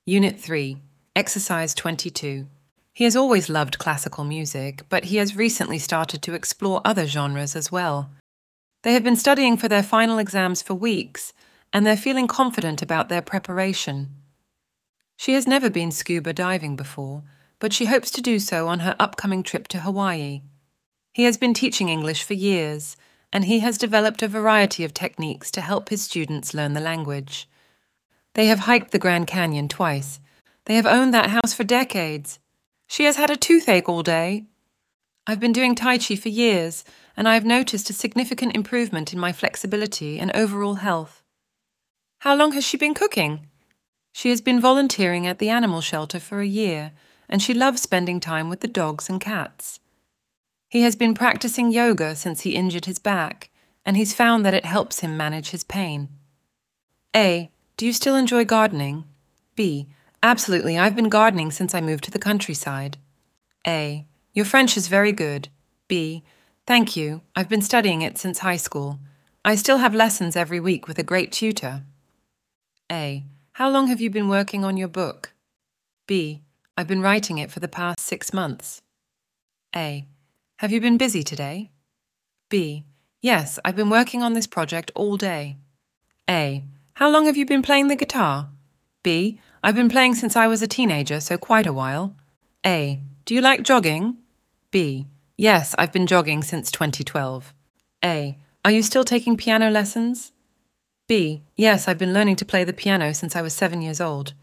Unit 3, Exercise 22. He has always loved classical music, but he has recently started to explore other genres as well. They have been studying for their final exams for weeks, and they're feeling confident about their preparation. She has never been scuba diving before, but she hopes to do so on her upcoming trip to Hawaii. He has been teaching English for years, and he has developed a variety of techniques to help his students learn the language. They have hiked the Grand Canyon twice. They have owned that house for decades. She has had a toothache all day. I've been doing Tai Chi for years, and I have noticed a significant improvement in my flexibility and overall health. How long has she been cooking? She has been volunteering at the animal shelter for a year, and she loves spending time with the dogs and cats. He has been practicing yoga since he injured his back, and he's found that it helps him manage his pain. A. Do you still enjoy gardening? B. Absolutely, I've been gardening since I moved to the countryside. A. Your French is very good. B. Thank you, I've been studying it since high school. I still have lessons every week with a great tutor. A. How long have you been working on your book? B. I've been writing it for the past 6 months. A. Have you been busy today? B. Yes, I've been working on this project all day. A. How long have you been playing the guitar? B. I've been playing since I was a teenager, so quite a while. A. Do you like jogging? B. Yes, I've been jogging since 2012. A. Are you still taking piano lessons? B. Yes, I've been learning to play the piano since I was 7 years old.